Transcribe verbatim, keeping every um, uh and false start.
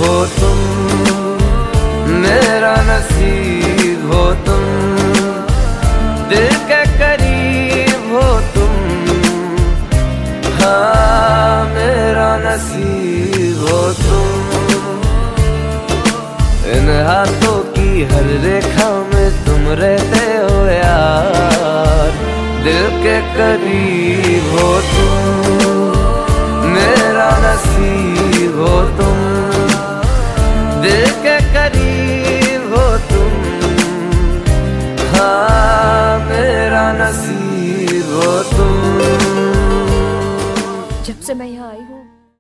हो तुम, मेरा नसीब हो तुम, दिल के करीब हो तुम, हाँ मेरा नसीब हो तुम। इन हाथों की हर रेखा में तुम रहते हो यार, दिल के करीब हो तुम, मेरा नसीब हो तुम, दिल के करीब हो तुम, हाँ मेरा नसीब हो तुम। जब से मैं यहाँ आई हूँ